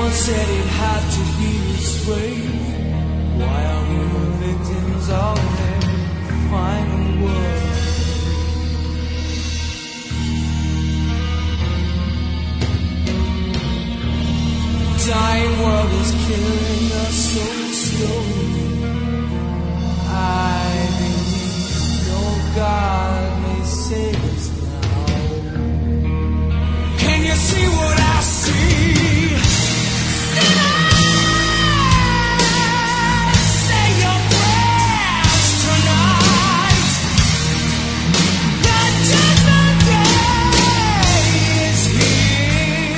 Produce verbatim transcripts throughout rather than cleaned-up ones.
said it had to be this way. Why are we the victims of their final word? Dying world is killing us so slowly. I believe no God may save us now. Can you see what I see? Say your prayers tonight. The judgment day is here.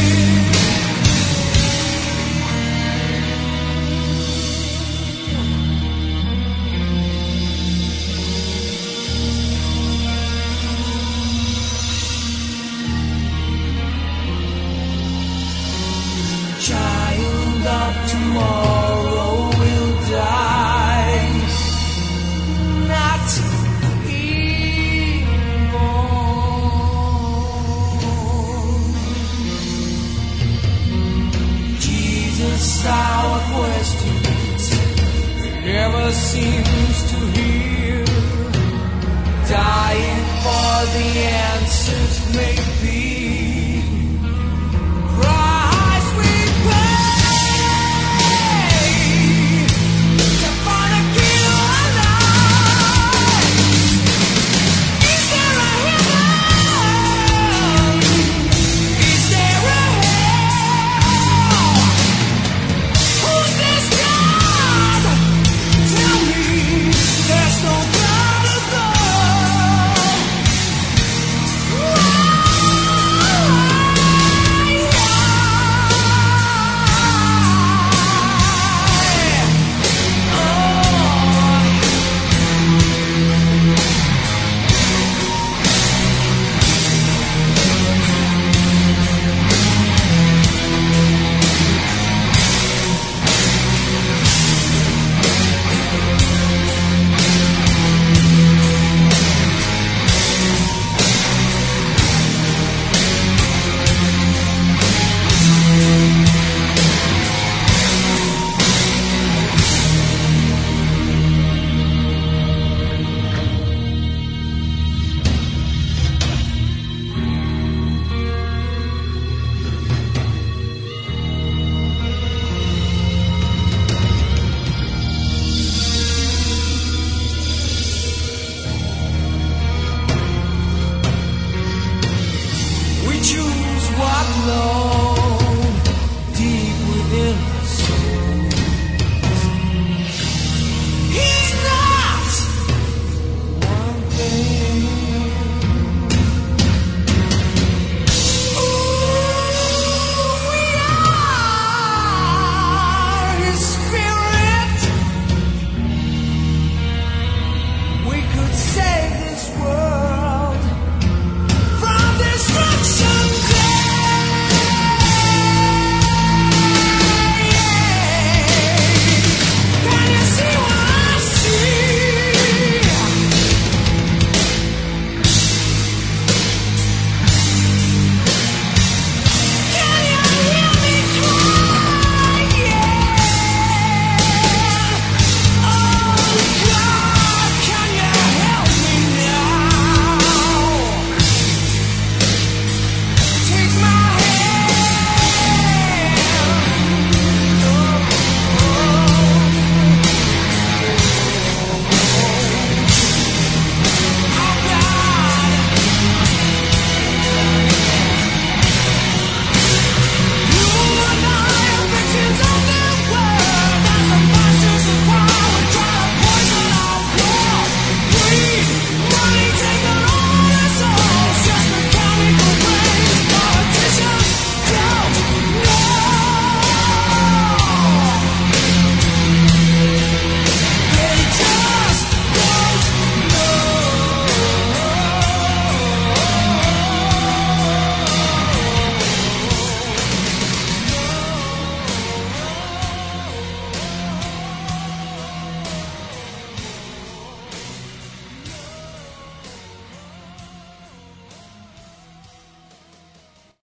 Child of tomorrow will die, not evil. Jesus, our questions never seems to hear. Dying for the answers may be.